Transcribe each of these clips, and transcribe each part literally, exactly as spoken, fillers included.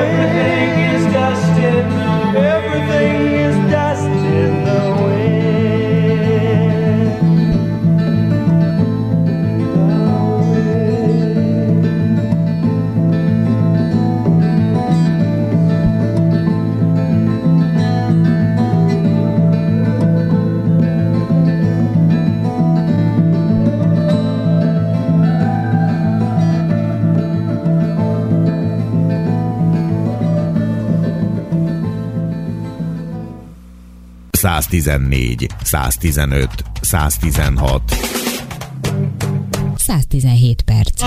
Everything is dust in the wind. Everything is dust in the wind. száztizennégy, száztizenöt, száztizenhat. száztizenhét perc.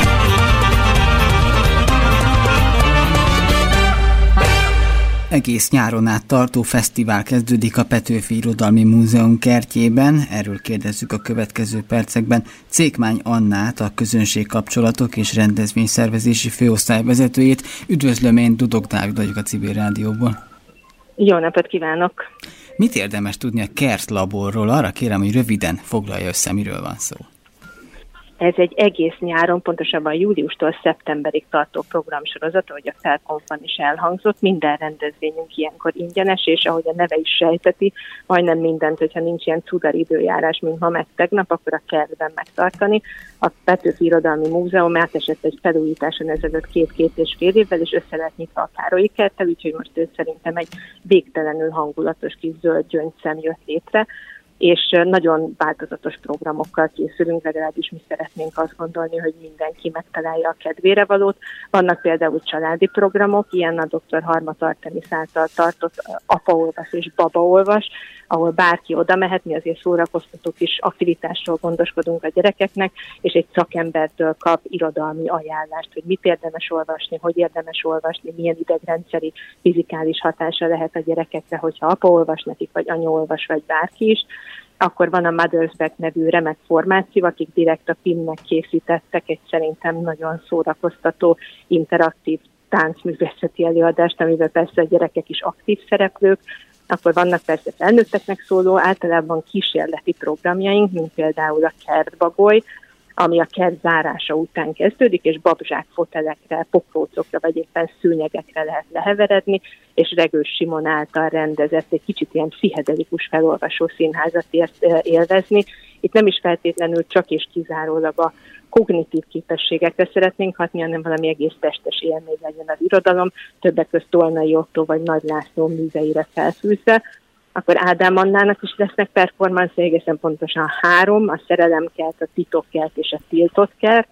Egész nyáron át tartó fesztivál kezdődik a Petőfi Irodalmi Múzeum kertjében. Erről kérdezzük a következő percekben Czékmány Annát, a közönségkapcsolatok és rendezvényszervezési főosztályvezetőjét. Üdvözlöm, én Dudok Dávid vagyok a Civil Rádióból. Jó napot kívánok! Mit érdemes tudni a kertlaborról? Arra kérem, hogy röviden foglalja össze, miről van szó. Ez egy egész nyáron, pontosabban júliustól szeptemberig tartó programsorozat, ahogy a Felkonfon is elhangzott. Minden rendezvényünk ilyenkor ingyenes, és ahogy a neve is sejteti, majdnem mindent, hogyha nincs ilyen cudar időjárás, mint ma meg tegnap, akkor a kertben megtartani. A Petőfi Irodalmi Múzeum átesett egy felújításon ezelőtt két-két és fél évvel, és össze lett nyitva a Károlyi kerttel, úgyhogy most ő szerintem egy végtelenül hangulatos kis zöld gyöngyszem jött létre, és nagyon változatos programokkal készülünk, legalábbis mi szeretnénk azt gondolni, hogy mindenki megtalálja a kedvére valót. Vannak például családi programok, ilyen a doktor Harmat Artemisz által tartott Apa olvas és Baba olvas, ahol bárki oda mehet, mi azért szórakoztató kis aktivitásról gondoskodunk a gyerekeknek, és egy szakembertől kap irodalmi ajánlást, hogy mit érdemes olvasni, hogy érdemes olvasni, milyen idegrendszeri, fizikális hatása lehet a gyerekekre, hogyha apa olvas nekik, vagy anya olvas, vagy bárki is. Akkor van a Mother's Back nevű remek formáció, akik direkt a filmnek készítettek egy szerintem nagyon szórakoztató, interaktív táncművészeti előadást, amiben persze a gyerekek is aktív szereplők. Akkor vannak persze felnőtteknek szóló, általában kísérleti programjaink, mint például a Kertbagoly, ami a kert zárása után kezdődik, és babzsák fotelekre, pokrócokra, vagy éppen szőnyegekre lehet leheveredni, és Regős Simon által rendezett egy kicsit ilyen pszichedelikus felolvasó színházat élvezni. Itt nem is feltétlenül csak és kizárólag a kognitív képességekre szeretnénk hatni, hanem valami egész testes élmény legyen az irodalom, többek között Tolnai Ottó vagy Nagy László műveire felfűzve. Akkor Ádám Annának is lesznek performance, egészen pontosan három, a Szerelemkert, a Titokkert és a Tiltott kert,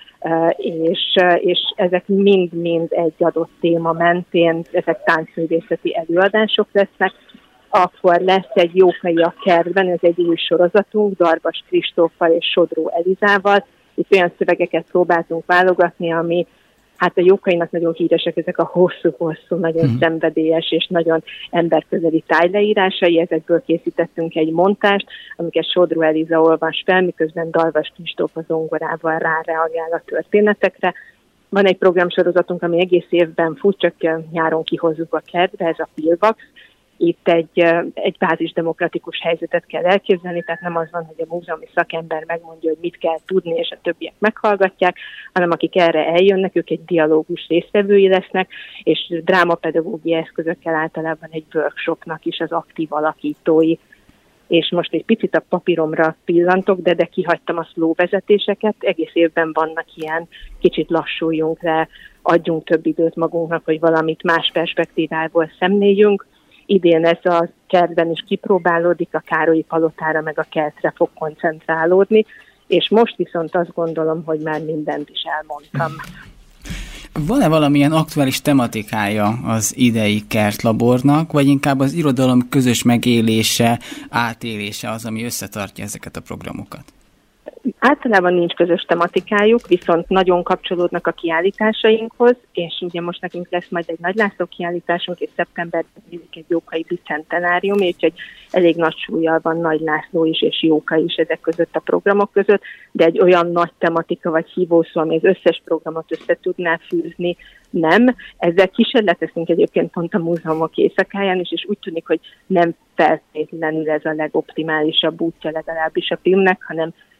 és, és ezek mind-mind egy adott téma mentén, ezek táncművészeti előadások lesznek. Akkor lesz egy Jókai a kertben, ez egy új sorozatunk, Darvas Kristóffal és Sodró Elizával. Itt olyan szövegeket próbáltunk válogatni, ami hát a Jókainak nagyon híresek ezek a hosszú-hosszú, nagyon mm. szenvedélyes és nagyon emberközeli tájleírásai. Ezekből készítettünk egy montást, amiket Sodró Eliza olvas fel, miközben Darvas Kristóf a zongorával ráreagál a történetekre. Van egy programsorozatunk, ami egész évben fut, csak nyáron kihozzuk a kertbe, ez a Pilvax. Itt egy, egy bázisdemokratikus helyzetet kell elképzelni, tehát nem az van, hogy a múzeumi szakember megmondja, hogy mit kell tudni, és a többiek meghallgatják, hanem akik erre eljönnek, ők egy dialógus résztvevői lesznek, és drámapedagógiai eszközökkel általában egy workshopnak is az aktív alakítói. És most egy picit a papíromra pillantok, de, de kihagytam a szlóvezetéseket, egész évben vannak ilyen, kicsit lassuljunk le, adjunk több időt magunknak, hogy valamit más perspektívából szemléljünk. Idén ez a kertben is kipróbálódik, a Károlyi palotára meg a kertre fog koncentrálódni, és most viszont azt gondolom, hogy már mindent is elmondtam. Van-e valamilyen aktuális tematikája az idei kertlabornak, vagy inkább az irodalom közös megélése, átélése az, ami összetartja ezeket a programokat? Általában nincs közös tematikájuk, viszont nagyon kapcsolódnak a kiállításainkhoz, és ugye most nekünk lesz majd egy Nagy László kiállításunk, és szeptemberben egy Jókai bicentenárium, úgyhogy elég nagy súllyal van Nagy László is, és Jóka is ezek között a programok között, de egy olyan nagy tematika vagy hívószó, ami az összes programot össze tudná fűzni, nem. Ezzel kísérletezünk egyébként pont a múzeumok éjszakáján is, és úgy tűnik, hogy nem feltétlenül ez a legoptimálisabb útja legalábbis a filmnek, hanem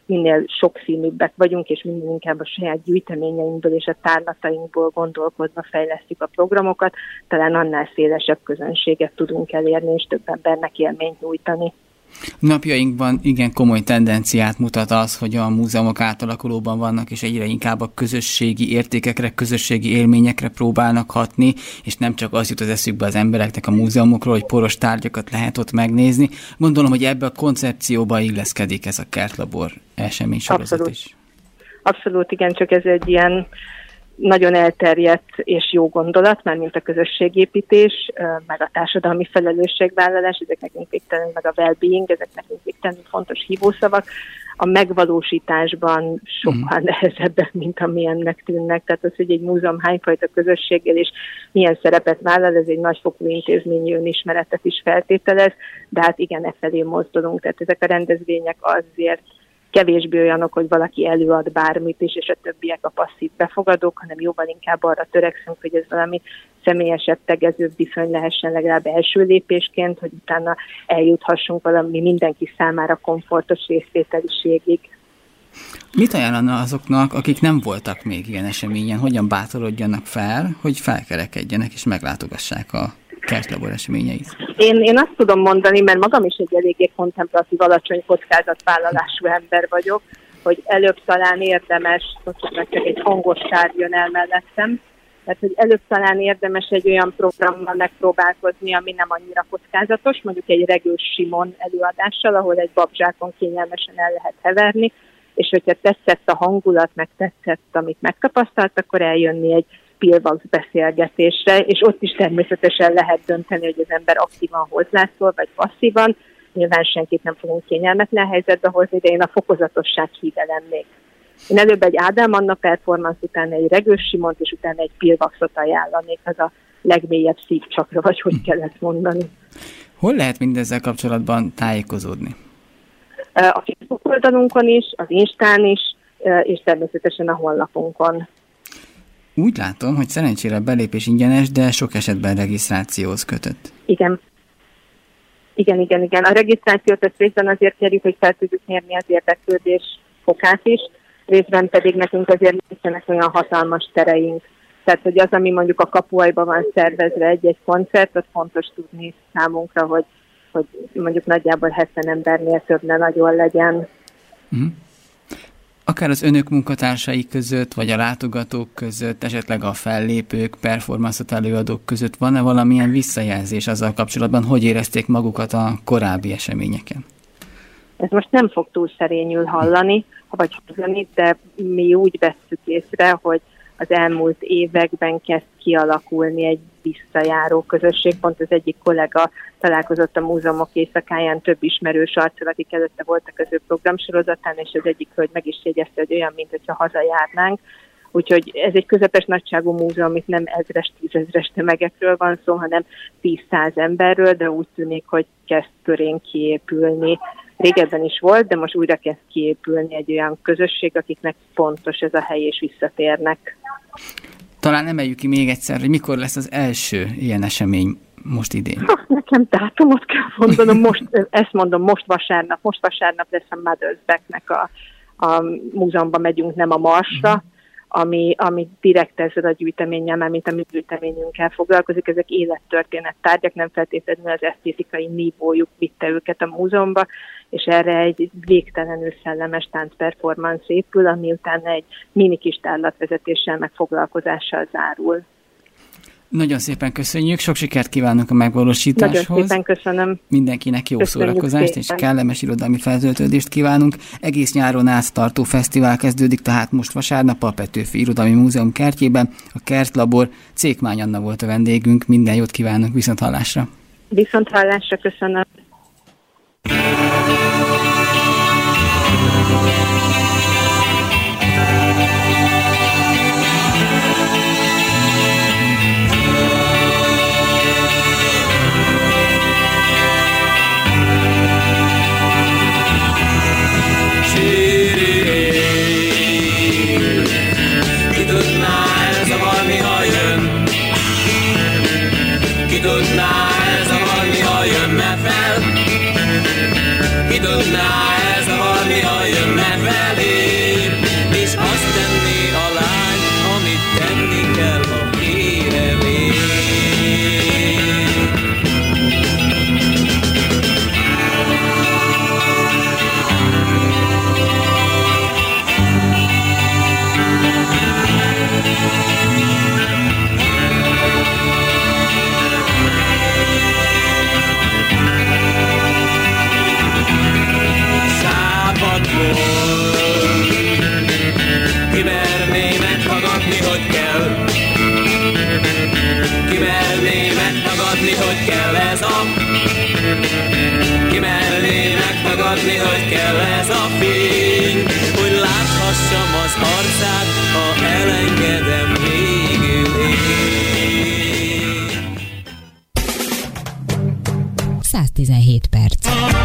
minél sokszínűbbek vagyunk, és minél inkább a saját gyűjteményeinkből és a tárlatainkból gondolkozva fejlesztjük a programokat, talán annál szélesebb közönséget tudunk elérni, és több embernek élményt nyújtani. Napjainkban igen komoly tendenciát mutat az, hogy a múzeumok átalakulóban vannak, és egyre inkább a közösségi értékekre, közösségi élményekre próbálnak hatni, és nem csak az jut az eszükbe az embereknek a múzeumokról, hogy poros tárgyakat lehet ott megnézni. Gondolom, hogy ebbe a koncepcióba illeszkedik ez a Kertlabor eseménysorozat is. Abszolút, igen, csak ez egy ilyen nagyon elterjedt és jó gondolat, már mint a közösségépítés, meg a társadalmi felelősségvállalás, ezek nekünk végtelenül, meg a well-being, ezek nekünk végtelenül fontos hívószavak. A megvalósításban sokkal nehezebben, mint amilyennek tűnnek. Tehát az, hogy egy múzeum hányfajta közösséggel és milyen szerepet vállal, ez egy nagyfokú intézményi önismeretet is feltételez, de hát igen, e felé mozdulunk. Tehát ezek a rendezvények azért kevésbé olyanok, hogy valaki előad bármit is, és a többiek a passzív befogadók, hanem jóval inkább arra törekszünk, hogy ez valami személyesebb, tegezőbb viszony lehessen legalább első lépésként, hogy utána eljuthassunk valami mindenki számára komfortos részvételiségig. Mit ajánlana azoknak, akik nem voltak még ilyen eseményen, hogyan bátorodjanak fel, hogy felkerekedjenek és meglátogassák a Kertlabor eseményeit? Én, én azt tudom mondani, mert magam is egy eléggé kontemplatív, alacsony kockázatvállalású ember vagyok, hogy előbb talán érdemes, hogy csak egy hangos tárgy jön el mellettem, tehát hogy előbb talán érdemes egy olyan programmal megpróbálkozni, ami nem annyira kockázatos, mondjuk egy Regős Simon előadással, ahol egy babzsákon kényelmesen el lehet heverni, és hogyha tetszett a hangulat, meg tetszett, amit megtapasztalt, akkor eljönni egy Pilvax beszélgetésre, és ott is természetesen lehet dönteni, hogy az ember aktívan hozzászól, vagy passzívan. Nyilván senkit nem fogunk kényelmetlen helyzetbe hozni, de én a fokozatosság híve lennék. Én előbb egy Ádám Anna performance, utána egy Regős Simont, és utána egy Pilvaxot ajánlanék, az a legmélyebb szívcsakra, vagy hogy kell ezt mondani. Hol lehet mindezzel kapcsolatban tájékozódni? A Facebook oldalunkon is, az Instán is, és természetesen a honlapunkon. Úgy látom, hogy szerencsére a belépés ingyenes, de sok esetben regisztrációhoz kötött. Igen. Igen, igen, igen. A regisztrációt ezt részben azért kérjük, hogy fel tudjuk mérni az érdeklődés fokát is, részben pedig nekünk azért nincsenek olyan hatalmas tereink. Tehát, hogy az, ami mondjuk a Kapuajban van szervezve egy-egy koncert, az fontos tudni számunkra, hogy, hogy mondjuk nagyjából hetven embernél több ne nagyon legyen. Mm. Akár az önök munkatársai között, vagy a látogatók között, esetleg a fellépők, performance-ot előadók között van-e valamilyen visszajelzés azzal kapcsolatban, hogy érezték magukat a korábbi eseményeken? Ez most nem fog túl szerényül hallani, vagy hallani, de mi úgy vesszük észre, hogy az elmúlt években kezd kialakulni egy visszajáró közösség. Pont az egyik kollega találkozott a múzeumok éjszakáján több ismerős arccal, akik előtte voltak az ő programsorozatán, és az egyik hölgy meg is jegyezte, hogy olyan, mintha hazajárnánk. Úgyhogy ez egy közepes nagyságú múzeum, itt nem ezres, tízezres tömegekről van szó, hanem tíz-száz emberről, de úgy tűnik, hogy kezd körén kiépülni. Régebben is volt, de most újra kezd kiépülni egy olyan közösség, akiknek fontos ez a hely, és visszatérnek. Talán emeljük ki még egyszer, hogy mikor lesz az első ilyen esemény most idén? Ha, nekem dátumot kell mondanom, most, ezt mondom, most vasárnap, most vasárnap lesz a Mother's Back-nek a, a múzeumba megyünk, nem a Marsra, mm. ami, ami direkt ezzel a gyűjteménnyel, már mint a mi gyűjteményünkkel foglalkozik, ezek élettörténet tárgyak, nem feltétlenül az esztétikai nívójuk vitte őket a múzeumba, és erre egy végtelenül szellemes táncperformance épül, ami utána egy mini kis tárlatvezetéssel meg foglalkozással zárul. Nagyon szépen köszönjük, sok sikert kívánunk a megvalósításhoz. Nagyon szépen köszönöm. Mindenkinek jó Köszönjük szórakozást szépen. és kellemes irodalmi feltöltődést kívánunk. Egész nyáron át tartó fesztivál kezdődik, tehát most vasárnap a Petőfi Irodalmi Múzeum kertjében. A Kertlabor, Czékmány Anna volt a vendégünk. Minden jót kívánunk, viszont hallásra. Viszont hallásra, köszönöm. Tudná ez a valami, ha jönne fel. felém, és azt tenné a lány, amit tenni kell a férelém. Kimerné megtagadni, hogy kell. Kimerné megtagadni, hogy kell ez a. Kimerné megtagadni, hogy kell ez a fény, hogy láthassam az arcát, ha elengedem végül én. száz tizenhét perc.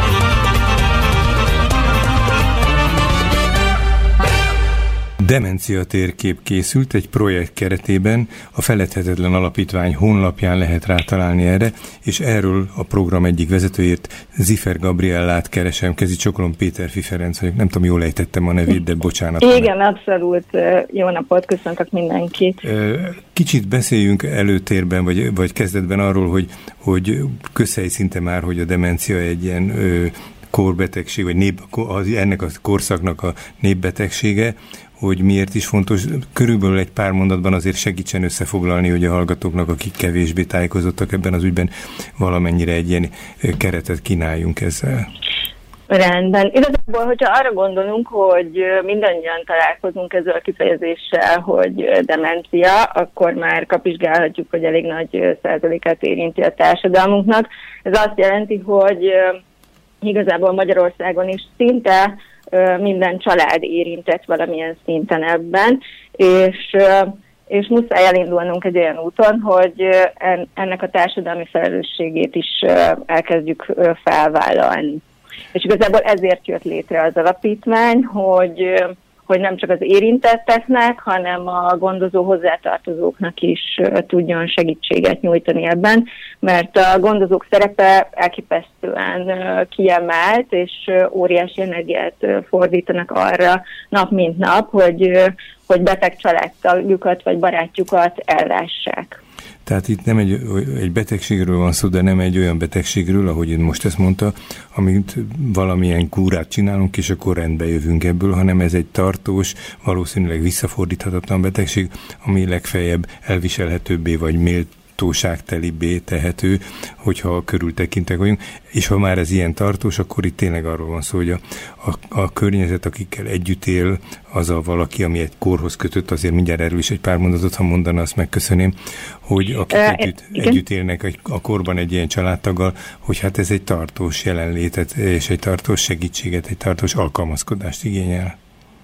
Demencia térkép készült egy projekt keretében, a Feledhetetlen Alapítvány honlapján lehet rátalálni erre, és erről a program egyik vezetőjét, Ziffer Gabriellát keresem. Kezi csokolom, Péterfi Ferenc vagyok. Nem tudom, jól ejtettem a nevét, de bocsánat. Igen, abszolút. Jó napot, köszöntök mindenkit. Kicsit beszéljünk előtérben, vagy, vagy kezdetben arról, hogy, hogy közhely szinte már, hogy a demencia egy ilyen ö, kórbetegség, vagy nép, ennek a korszaknak a népbetegsége, hogy miért is fontos. Körülbelül egy pár mondatban azért segítsen összefoglalni, hogy a hallgatóknak, akik kevésbé tájékozottak ebben az ügyben, valamennyire egy ilyen keretet kínáljunk ezzel. Rendben. Igazából, hogyha arra gondolunk, hogy mindannyian találkozunk ezzel a kifejezéssel, hogy demencia, akkor már kapizsgálhatjuk, hogy elég nagy százalékát érinti a társadalmunknak. Ez azt jelenti, hogy igazából Magyarországon is szinte minden család érintett valamilyen szinten ebben, és, és muszáj elindulnunk egy olyan úton, hogy ennek a társadalmi felelősségét is elkezdjük felvállalni. És igazából ezért jött létre az alapítvány, hogy, hogy nem csak az érintetteknek, hanem a gondozó hozzátartozóknak is tudjon segítséget nyújtani ebben, mert a gondozók szerepe elképesztően kiemelt, és óriási energiát fordítanak arra nap mint nap, hogy, hogy beteg családtagjukat vagy barátjukat ellássák. Tehát itt nem egy, egy betegségről van szó, de nem egy olyan betegségről, ahogy én most ezt mondta, amit valamilyen kúrát csinálunk, és akkor rendbe jövünk ebből, hanem ez egy tartós, valószínűleg visszafordíthatatlan betegség, ami legfeljebb elviselhetőbbé vagy méltóságtelibbé tehető, hogyha körültekintek vagyunk. És ha már ez ilyen tartós, akkor itt tényleg arról van szó, hogy a, a, a környezet, akikkel együtt él, az a valaki, ami egy korhoz kötött, azért mindjárt erről is egy pár mondatot, ha mondana, azt megköszönném, hogy akik uh, együtt, együtt élnek a korban egy ilyen családtaggal, hogy hát ez egy tartós jelenlétet, és egy tartós segítséget, egy tartós alkalmazkodást igényel.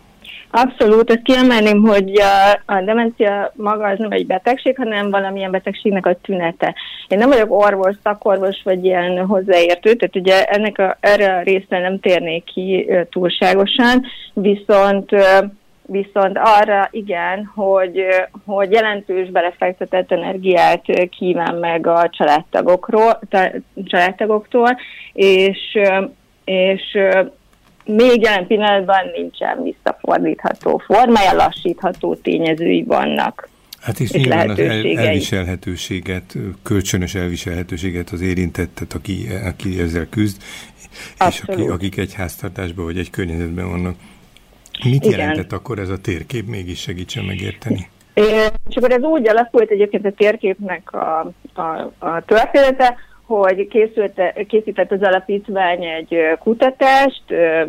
Abszolút, ezt kiemelném, hogy a, a demencia maga az nem egy betegség, hanem valamilyen betegségnek a tünete. Én nem vagyok orvos, szakorvos, vagy ilyen hozzáértő, tehát ugye ennek a, erre a részre nem térnék ki uh, túlságosan, viszont, uh, viszont arra igen, hogy, uh, hogy jelentős belefektetett energiát uh, kíván meg a családtagokról, ta, családtagoktól, és, uh, és uh, még jelen pillanatban nincsen visszafordítható formája, lassítható tényezői vannak. Hát és nyilván az el, elviselhetőséget, kölcsönös elviselhetőséget az érintettet, aki, aki ezzel küzd, Abszolút. És aki, akik egy háztartásban vagy egy környezetben vannak. Mit Igen. jelentett akkor ez a térkép? Mégis segítsen megérteni. És akkor ez úgy alakult egyébként a térképnek a, a, a története, hogy készült, készített az alapítvány egy kutatást,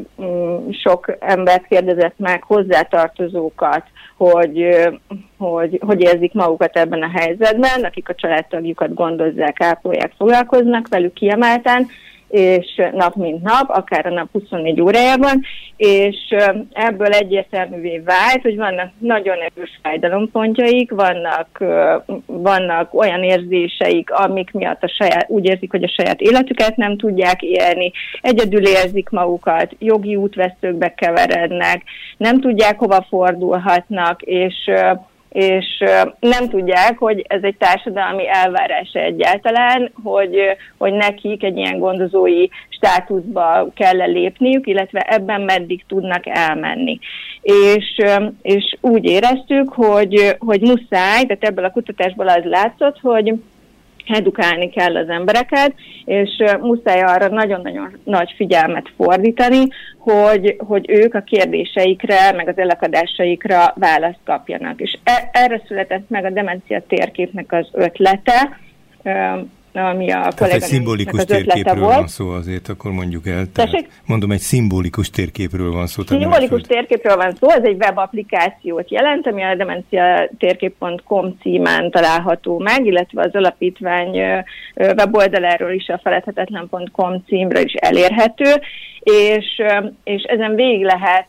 sok embert kérdezett meg, hozzátartozókat, hogy, hogy hogy érzik magukat ebben a helyzetben, akik a családtagjukat gondozzák, ápolják, foglalkoznak velük kiemelten, és nap mint nap, akár a nap huszonnégy órájában, és ebből egyértelművé vált, hogy vannak nagyon erős fájdalompontjaik, vannak, vannak olyan érzéseik, amik miatt a saját, úgy érzik, hogy a saját életüket nem tudják élni, egyedül érzik magukat, jogi útvesztőkbe keverednek, nem tudják, hova fordulhatnak, és és nem tudják, hogy ez egy társadalmi elvárás egyáltalán, hogy, hogy nekik egy ilyen gondozói státuszba kell lépniük, illetve ebben meddig tudnak elmenni. És, és úgy éreztük, hogy, hogy muszáj, tehát ebből a kutatásból az látszott, hogy edukálni kell az embereket, és muszáj arra nagyon-nagyon nagy figyelmet fordítani, hogy, hogy ők a kérdéseikre, meg az elakadásaikra választ kapjanak. És e, erre született meg a demencia térképnek az ötlete, ami a tehát egy szimbolikus térképről van szó, azért akkor mondjuk el. Tehát, mondom, egy szimbolikus térképről van szó. Szimbolikus térképről van szó, ez egy webapplikációt jelent, ami a demenciatérkép pont com címen található meg, illetve az alapítvány weboldaláról is, a feledhetetlen pont com címről is elérhető, és, és ezen végig lehet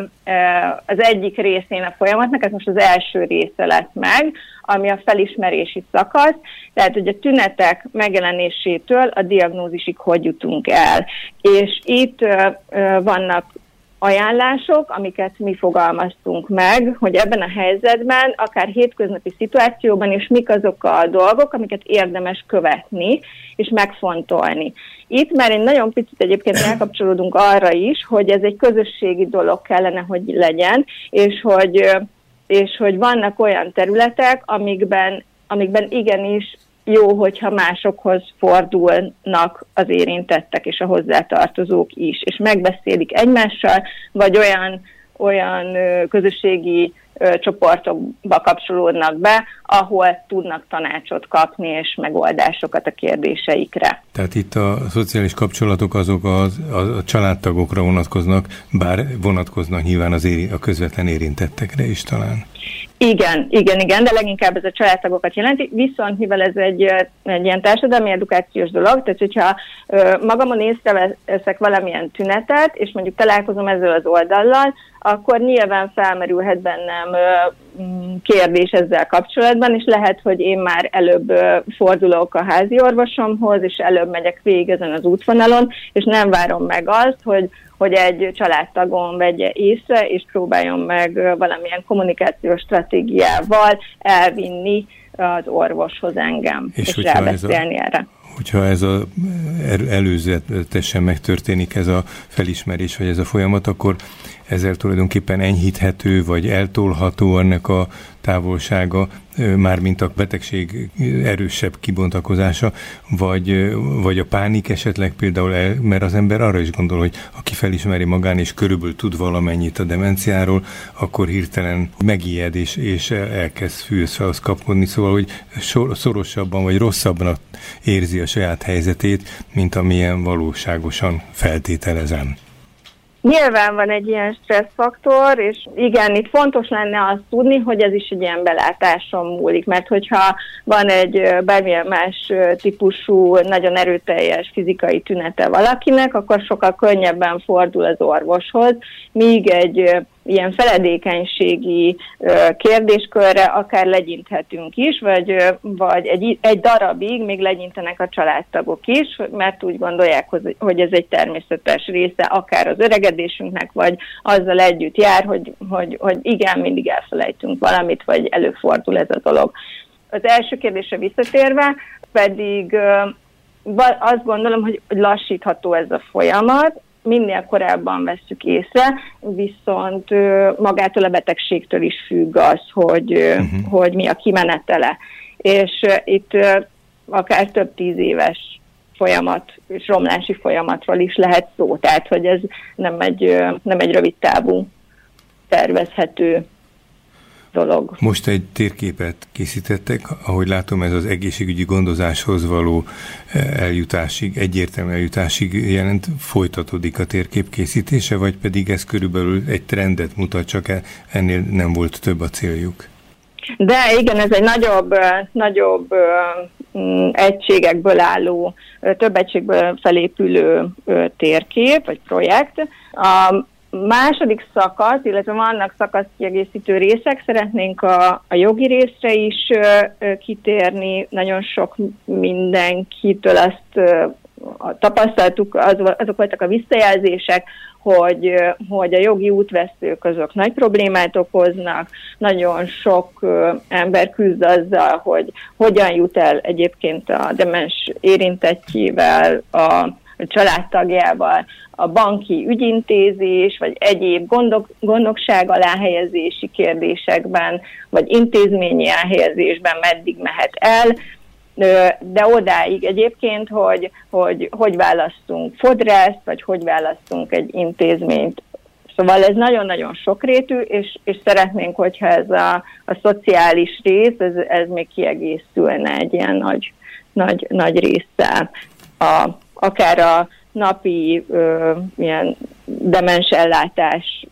az egyik részén a folyamatnak, ez most az első része lett meg, ami a felismerési szakasz, tehát hogy a tünetek megjelenésétől a diagnózisig hogy jutunk el. És itt vannak ajánlások, amiket mi fogalmaztunk meg, hogy ebben a helyzetben, akár hétköznapi szituációban is mik azok a dolgok, amiket érdemes követni és megfontolni. Itt már egy nagyon picit egyébként elkapcsolódunk arra is, hogy ez egy közösségi dolog kellene, hogy legyen, és hogy, és hogy vannak olyan területek, amikben, amikben igenis jó, hogyha másokhoz fordulnak az érintettek és a hozzátartozók is, és megbeszélik egymással, vagy olyan, olyan közösségi csoportokba kapcsolódnak be, ahol tudnak tanácsot kapni és megoldásokat a kérdéseikre. Tehát itt a szociális kapcsolatok azok a, a, a családtagokra vonatkoznak, bár vonatkoznak nyilván az éri, a közvetlen érintettekre is talán. Igen, igen, igen, de leginkább ez a családtagokat jelenti, viszont mivel ez egy, egy ilyen társadalmi edukációs dolog, tehát hogyha ö, magamon észreveszek valamilyen tünetet, és mondjuk találkozom ezzel az oldallal, akkor nyilván felmerülhet bennem ö, kérdés ezzel kapcsolatban, és lehet, hogy én már előbb ö, fordulok a házi orvosomhoz, és előbb megyek végig ezen az útvonalon, és nem várom meg azt, hogy hogy egy családtagom vegye észre, és próbáljon meg valamilyen kommunikációs stratégiával elvinni az orvoshoz engem, és, és rábeszélni erre. Hogyha ez a előzetesen megtörténik ez a felismerés, vagy ez a folyamat, akkor ezzel tulajdonképpen enyhíthető, vagy eltolható ennek a távolsága, mármint a betegség erősebb kibontakozása, vagy, vagy a pánik esetleg például, el, mert az ember arra is gondol, hogy aki felismeri magán, és körülbelül tud valamennyit a demenciáról, akkor hirtelen megijed, és, és elkezd fülszalhoz kapkodni, szóval, hogy szorosabban, vagy rosszabban érzi a saját helyzetét, mint amilyen valóságosan feltételezem. Nyilván van egy ilyen stresszfaktor, és igen, itt fontos lenne azt tudni, hogy ez is egy ilyen belátáson múlik, mert hogyha van egy bármilyen más típusú, nagyon erőteljes fizikai tünete valakinek, akkor sokkal könnyebben fordul az orvoshoz, míg egy ilyen feledékenységi kérdéskörre akár legyinthetünk is, vagy, vagy egy, egy darabig még legyintenek a családtagok is, mert úgy gondolják, hogy ez egy természetes része akár az öregedésünknek, vagy azzal együtt jár, hogy, hogy, hogy igen, mindig elfelejtünk valamit, vagy előfordul ez a dolog. Az első kérdésre visszatérve pedig azt gondolom, hogy lassítható ez a folyamat, minél korábban vesszük észre, viszont magától a betegségtől is függ az, hogy, uh-huh. hogy mi a kimenetele. És itt akár több tíz éves folyamat és romlási folyamatról is lehet szó, tehát hogy ez nem egy, nem egy rövid távú tervezhető dolog. Most egy térképet készítettek, ahogy látom, ez az egészségügyi gondozáshoz való eljutásig, egyértelmű eljutásig jelent, folytatódik a térkép készítése, vagy pedig ez körülbelül egy trendet mutat, csak ennél nem volt több a céljuk? De igen, ez egy nagyobb, nagyobb egységekből álló, több egységből felépülő térkép, vagy projekt. A második szakasz, illetve vannak szakaszkiegészítő részek, szeretnénk a, a jogi részre is ö, ö, kitérni. Nagyon sok mindenkitől azt ö, a tapasztalatuk, az, azok voltak a visszajelzések, hogy, hogy a jogi útvesztők azok nagy problémát okoznak, nagyon sok ember küzd azzal, hogy hogyan jut el egyébként a demens érintettjével, a családtagjával a banki ügyintézés, vagy egyéb gondok, gondokság aláhelyezési kérdésekben, vagy intézményi elhelyezésben meddig mehet el, de odáig egyébként, hogy hogy, hogy választunk fodrászt, vagy hogy választunk egy intézményt. Szóval ez nagyon-nagyon sokrétű, és, és szeretnénk, hogyha ez a, a szociális rész, ez, ez még kiegészülne egy ilyen nagy, nagy, nagy résszel. A, akár a napi ö, ilyen demens ellátás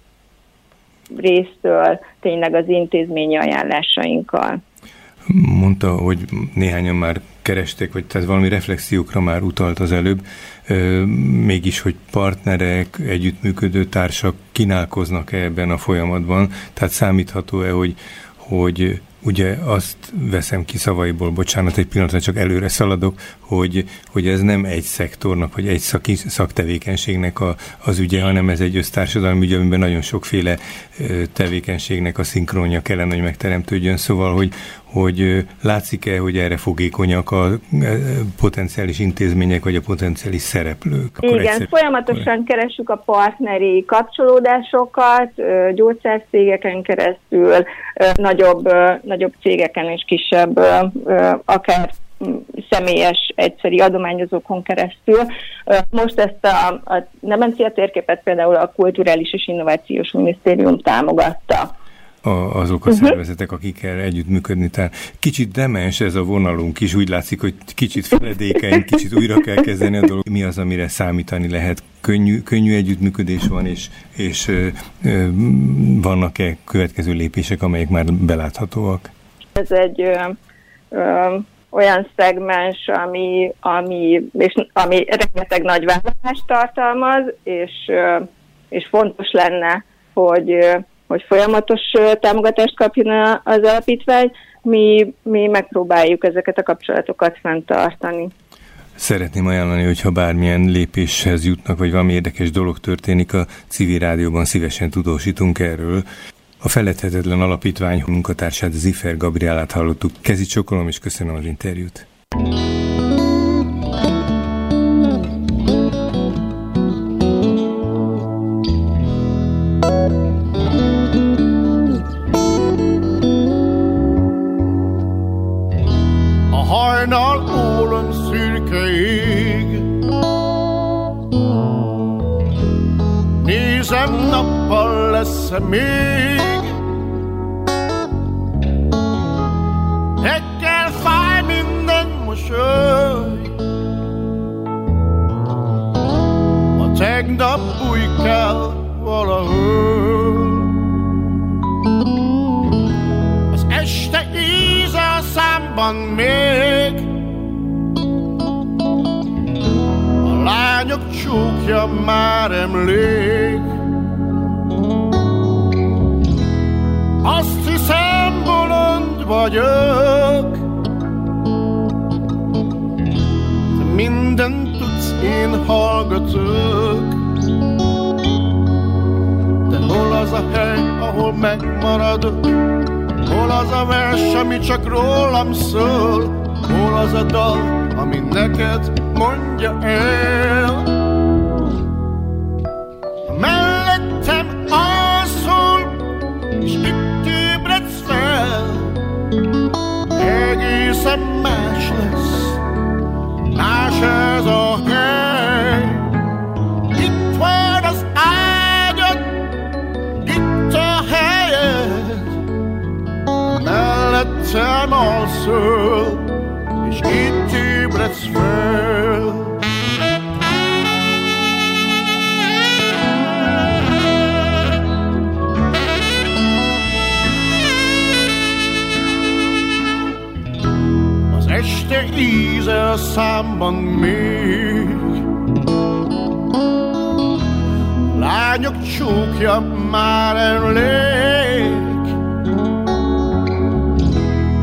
résztől, tényleg az intézményi ajánlásainkkal. Mondta, hogy néhányan már keresték, vagy tehát valami reflexiókra már utalt az előbb, ö, mégis, hogy partnerek, együttműködő társak kínálkoznak-e ebben a folyamatban, tehát számítható-e, hogy, hogy ugye azt veszem ki szavaiból, bocsánat, egy pillanatra csak előre szaladok, hogy, hogy ez nem egy szektornak, vagy egy szaki, szaktevékenységnek a, az ügye, hanem ez egy össztársadalmi ügy, amiben nagyon sokféle tevékenységnek a szinkronja kellene, hogy megteremtődjön. Szóval, hogy, hogy látszik-e, hogy erre fogékonyak a potenciális intézmények, vagy a potenciális szereplők? Akkor igen, egyszer... folyamatosan keressük a partneri kapcsolódásokat, gyógyszercégeken keresztül, nagyobb, nagyobb cégeken és kisebb, akár személyes, egyszeri adományozókon keresztül. Most ezt a, a demencia térképet például a Kulturális és Innovációs Minisztérium támogatta. A, azok a uh-huh. szervezetek, akikkel együttműködni. Tehát kicsit demens ez a vonalunk is, úgy látszik, hogy kicsit feledékeny, kicsit újra kell kezdeni a dolog. Mi az, amire számítani lehet? Könnyű, könnyű együttműködés van, és, és ö, ö, vannak-e következő lépések, amelyek már beláthatóak? Ez egy ö, ö, olyan szegmens, ami, ami, és, ami rengeteg nagy vállalást tartalmaz, és, ö, és fontos lenne, hogy ö, hogy folyamatos támogatást kapjon az alapítvány, mi, mi megpróbáljuk ezeket a kapcsolatokat fenntartani. Szeretném ajánlani, hogyha bármilyen lépéshez jutnak, vagy valami érdekes dolog történik, a Civil Rádióban szívesen tudósítunk erről. A Feledhetetlen Alapítvány munkatársát, Ziffer Gabrielát hallottuk. Kezi csokolom, és köszönöm az interjút. Hajnal óron szürke ég, nézem, nappal lesz-e még. Reggel fáj minden mosoly, a tegnap bujkál valahol. Az este íze a számban még, a lányok csókja már emlék. Azt hiszem, bolond vagyok, de mindent tudsz, én hallgatok. De hol az a hely, ahol megmaradok? Hol az a vers, ami csak rólam szól? Hol az a dal, ami neked mondja el? Mellettem alszol, és itt ébredsz fel. Egészen más lesz, más ez a hely. Itt van az ágyad, itt a helyed. Mellettem alszol, és itt ébredsz fel. Az este íze a számban még, lányok csókja már emlék.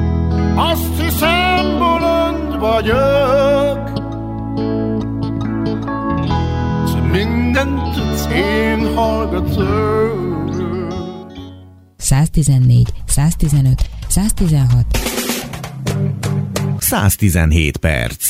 Azt hiszem, bolond vagyok, Kent zehn hallgató. száztizennégy, száztizenöt, száztizenhat. száztizenhét perc.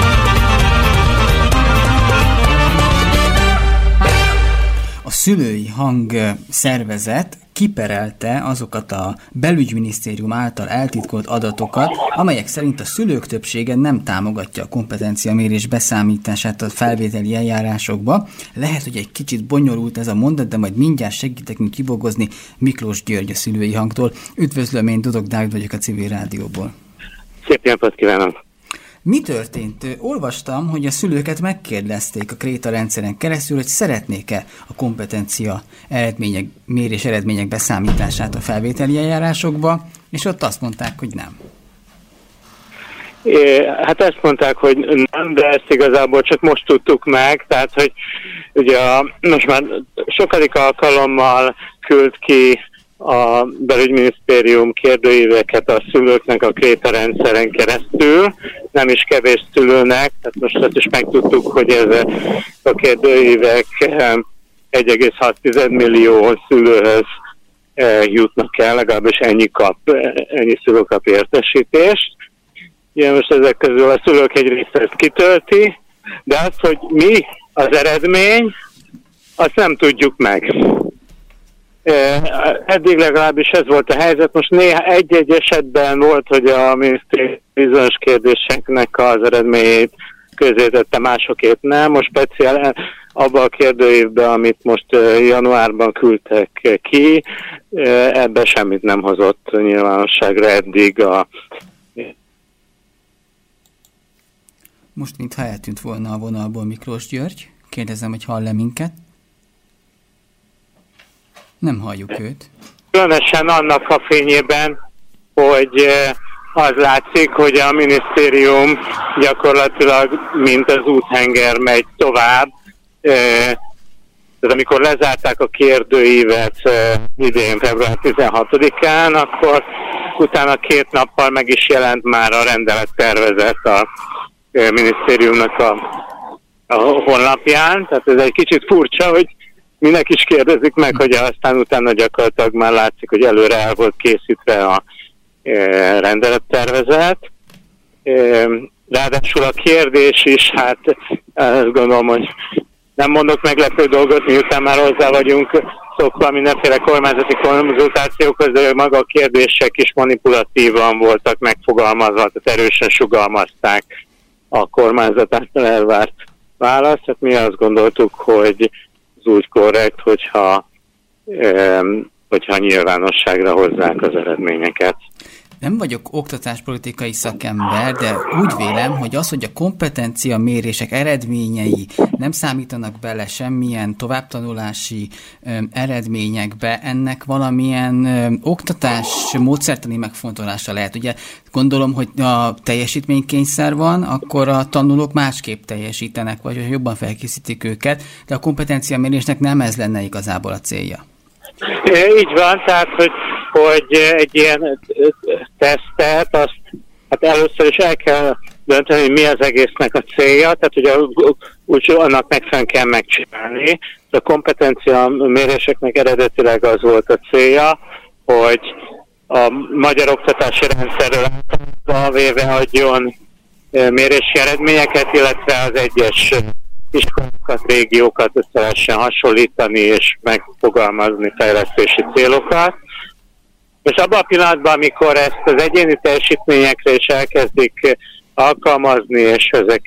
A Szülői Hang szervezet kiperelte azokat a belügyminisztérium által eltitkolt adatokat, amelyek szerint a szülők többsége nem támogatja a kompetenciamérés beszámítását a felvételi eljárásokba. Lehet, hogy egy kicsit bonyolult ez a mondat, de majd mindjárt segítek nekünk kibogozni. Miklós György a Szülői Hangtól. Üdvözlöm, én Dudok Dávid vagyok a Civil Rádióból. Szép napot kívánok! Mi történt? Olvastam, hogy a szülőket megkérdezték a Kréta rendszeren keresztül, hogy szeretnék-e a kompetencia eredmények, mérés eredmények beszámítását a felvételi eljárásokba, és ott azt mondták, hogy nem. É, hát ezt mondták, hogy nem, de ezt igazából csak most tudtuk meg, tehát, hogy ugye a, most már sokadik alkalommal küld ki a belügyminisztérium kérdőíveket a szülőknek a Kréta rendszeren keresztül, nem is kevés szülőnek, tehát most azt is megtudtuk, hogy ezek a kérdőívek egy egész hat millió szülőhöz jutnak el, legalábbis ennyi, kap, ennyi szülő kap értesítést. Ugye most ezek közül a szülők egy része ezt kitölti, de az, hogy mi az eredmény, azt nem tudjuk meg. Eddig legalábbis ez volt a helyzet. Most néha egy-egy esetben volt, hogy a minisztérium bizonyos kérdéseknek az eredményét közzétette, másokét nem. Most speciál abban a kérdőívben, amit most januárban küldtek ki, ebben semmit nem hozott nyilvánosságra eddig a... Most mintha eltűnt volna a vonalból Miklós György. Kérdezem, hogy hall-e minket? Nem halljuk őt. Különösen annak a fényében, hogy az látszik, hogy a minisztérium gyakorlatilag mint az úthenger megy tovább. Tehát amikor lezárták a kérdőívet idén február tizenhatodikán, akkor utána két nappal meg is jelent már a rendelettervezet a minisztériumnak a, a honlapján. Tehát ez egy kicsit furcsa, hogy mindenki is kérdezik meg, hogy aztán utána gyakorlatilag már látszik, hogy előre el volt készítve a e, rendelettervezet. E, ráadásul a kérdés is, hát azt gondolom, hogy nem mondok meglepő dolgot, miután már hozzá vagyunk szokva mindenféle kormányzati konzultációkhoz, de maga a kérdések is manipulatívan voltak megfogalmazva, tehát erősen sugalmazták a kormányzat által elvárt választ. Tehát mi azt gondoltuk, hogy úgy korrekt, hogyha, um, hogyha nyilvánosságra hozzák az eredményeket. Nem vagyok oktatáspolitikai szakember, de úgy vélem, hogy az, hogy a kompetencia mérések eredményei nem számítanak bele semmilyen továbbtanulási um, eredményekbe, ennek valamilyen um, oktatás módszertani megfontolása lehet. Ugye gondolom, hogy a teljesítménykényszer van, akkor a tanulók másképp teljesítenek, vagy jobban felkészítik őket, de a kompetencia mérésnek nem ez lenne igazából a célja. Így van, tehát, hogy, hogy egy ilyen tesztet, azt hát először is el kell dönteni, hogy mi az egésznek a célja, tehát ugye úgy annak megfelelően kell megcsinálni. A kompetencia méréseknek eredetileg az volt a célja, hogy a magyar oktatási rendszerről általában véve adjon mérési eredményeket, illetve az egyes iskolákat, régiókat össze lehessen hasonlítani és megfogalmazni fejlesztési célokat. És abban a pillanatban, amikor ezt az egyéni teljesítményekre is elkezdik alkalmazni, és ezek